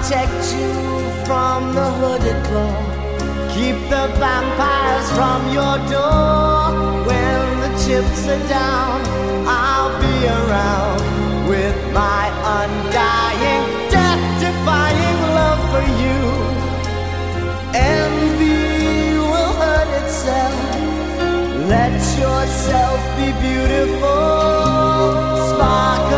protect you from the hooded claw. Keep the vampires from your door. When the chips are down, I'll be around with my undying, death-defying love for you. Envy will hurt itself. Let yourself be beautiful. Sparkle